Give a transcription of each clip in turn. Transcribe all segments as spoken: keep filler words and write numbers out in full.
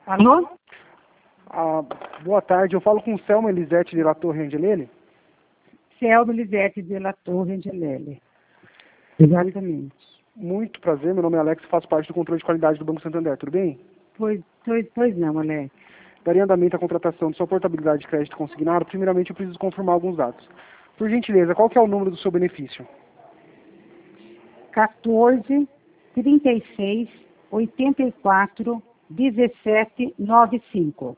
Alô? Ah, boa tarde, eu falo com o Selma Elisete de La Torre Angelele. Selma Elisete de La Torre Angelele. Exatamente. Muito prazer, meu nome é Alex, faço parte do controle de qualidade do Banco Santander, tudo bem? Pois, pois, pois não, Alex. Daria andamento à contratação de sua portabilidade de crédito consignado, primeiramente eu preciso confirmar alguns dados. Por gentileza, qual que é o número do seu benefício? quatorze, trinta e seis, oitenta e quatro, dezessete, noventa e cinco.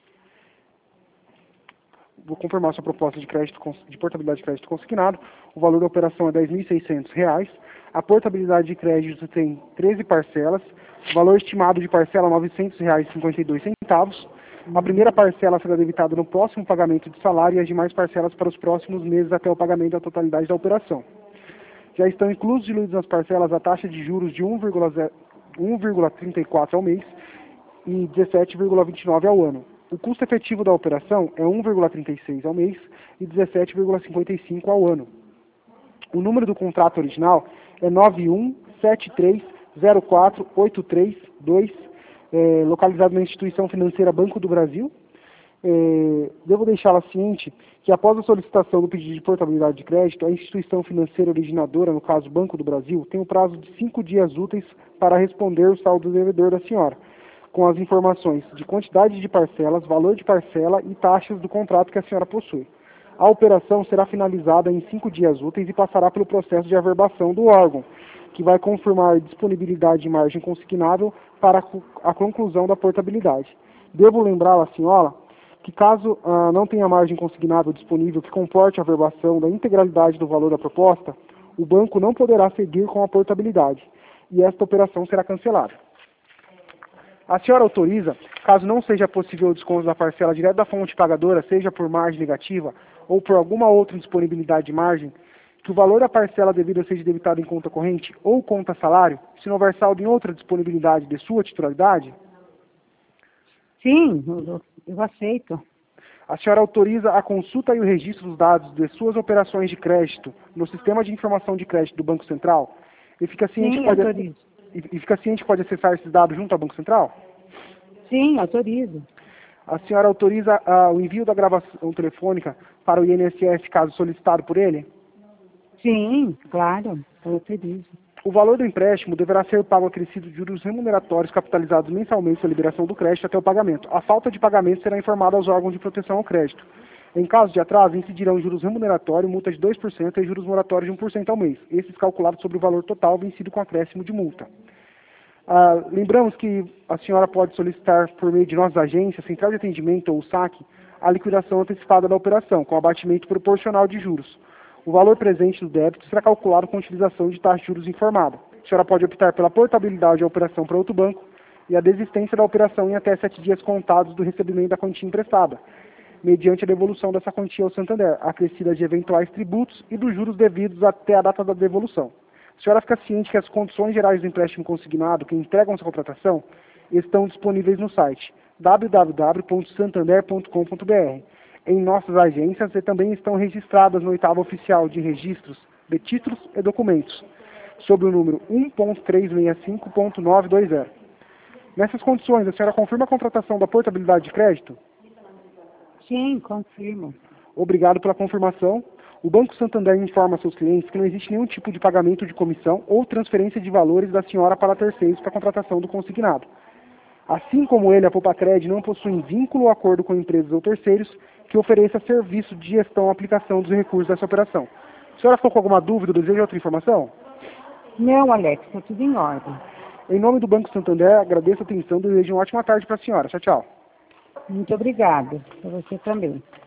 Vou confirmar sua proposta de crédito de portabilidade de crédito consignado. O valor da operação é dez mil e seiscentos reais. A portabilidade de crédito tem treze parcelas. O valor estimado de parcela novecentos reais e cinquenta e dois centavos. A primeira parcela será debitada no próximo pagamento de salário e as demais parcelas para os próximos meses até o pagamento da totalidade da operação. Já estão inclusos diluídos nas parcelas a taxa de juros de um vírgula trinta e quatro ao mês e dezessete vírgula vinte e nove ao ano. O custo efetivo da operação é um vírgula trinta e seis ao mês e dezessete vírgula cinquenta e cinco ao ano. O número do contrato original é nove um sete três zero quatro oito três dois, é, localizado na instituição financeira Banco do Brasil. É, devo deixá-la ciente que após a solicitação do pedido de portabilidade de crédito, a instituição financeira originadora, no caso Banco do Brasil, tem o prazo de cinco dias úteis para responder o saldo devedor da senhora, com as informações de quantidade de parcelas, valor de parcela e taxas do contrato que a senhora possui. A operação será finalizada em cinco dias úteis e passará pelo processo de averbação do órgão, que vai confirmar disponibilidade de margem consignável para a conclusão da portabilidade. Devo lembrá-la, senhora, que caso ah, não tenha margem consignável disponível que comporte a averbação da integralidade do valor da proposta, o banco não poderá seguir com a portabilidade e esta operação será cancelada. A senhora autoriza, caso não seja possível o desconto da parcela direto da fonte pagadora, seja por margem negativa ou por alguma outra indisponibilidade de margem, que o valor da parcela devida seja debitado em conta corrente ou conta salário, se não houver saldo em outra disponibilidade de sua titularidade? Sim, eu, eu aceito. A senhora autoriza a consulta e o registro dos dados de suas operações de crédito no Sistema de Informação de Crédito do Banco Central? E fica ciente, Sim, que pode, autorizo. e, e fica ciente que pode acessar esses dados junto ao Banco Central? Sim, autorizo. A senhora autoriza uh, o envio da gravação telefônica para o I N S S caso solicitado por ele? Sim, claro, eu autorizo. O valor do empréstimo deverá ser pago acrescido de juros remuneratórios capitalizados mensalmente à liberação do crédito até o pagamento. A falta de pagamento será informada aos órgãos de proteção ao crédito. Em caso de atraso, incidirão juros remuneratórios, multa de dois por cento e juros moratórios de um por cento ao mês, esses calculados sobre o valor total vencido com acréscimo de multa. Ah, lembramos que a senhora pode solicitar, por meio de nossas agências, central de atendimento ou saque, a liquidação antecipada da operação, com abatimento proporcional de juros. O valor presente do débito será calculado com a utilização de taxa de juros informada. A senhora pode optar pela portabilidade da operação para outro banco e a desistência da operação em até sete dias contados do recebimento da quantia emprestada, mediante a devolução dessa quantia ao Santander, acrescida de eventuais tributos e dos juros devidos até a data da devolução. A senhora fica ciente que as condições gerais do empréstimo consignado que entregam essa contratação estão disponíveis no site w w w ponto santander ponto com ponto b r. Em nossas agências e também estão registradas no oitavo oficial de registros de títulos e documentos, sob o número um ponto trezentos e sessenta e cinco ponto novecentos e vinte. Nessas condições, a senhora confirma a contratação da portabilidade de crédito? Sim, confirmo. Obrigado pela confirmação. O Banco Santander informa a seus clientes que não existe nenhum tipo de pagamento de comissão ou transferência de valores da senhora para terceiros para a contratação do consignado. Assim como ele, a Popacred não possui vínculo ou acordo com empresas ou terceiros que ofereça serviço de gestão ou aplicação dos recursos dessa operação. A senhora ficou com alguma dúvida ou deseja outra informação? Não, Alex, está tudo em ordem. Em nome do Banco Santander, agradeço a atenção e desejo uma ótima tarde para a senhora. Tchau, tchau. Muito obrigada. Para você também.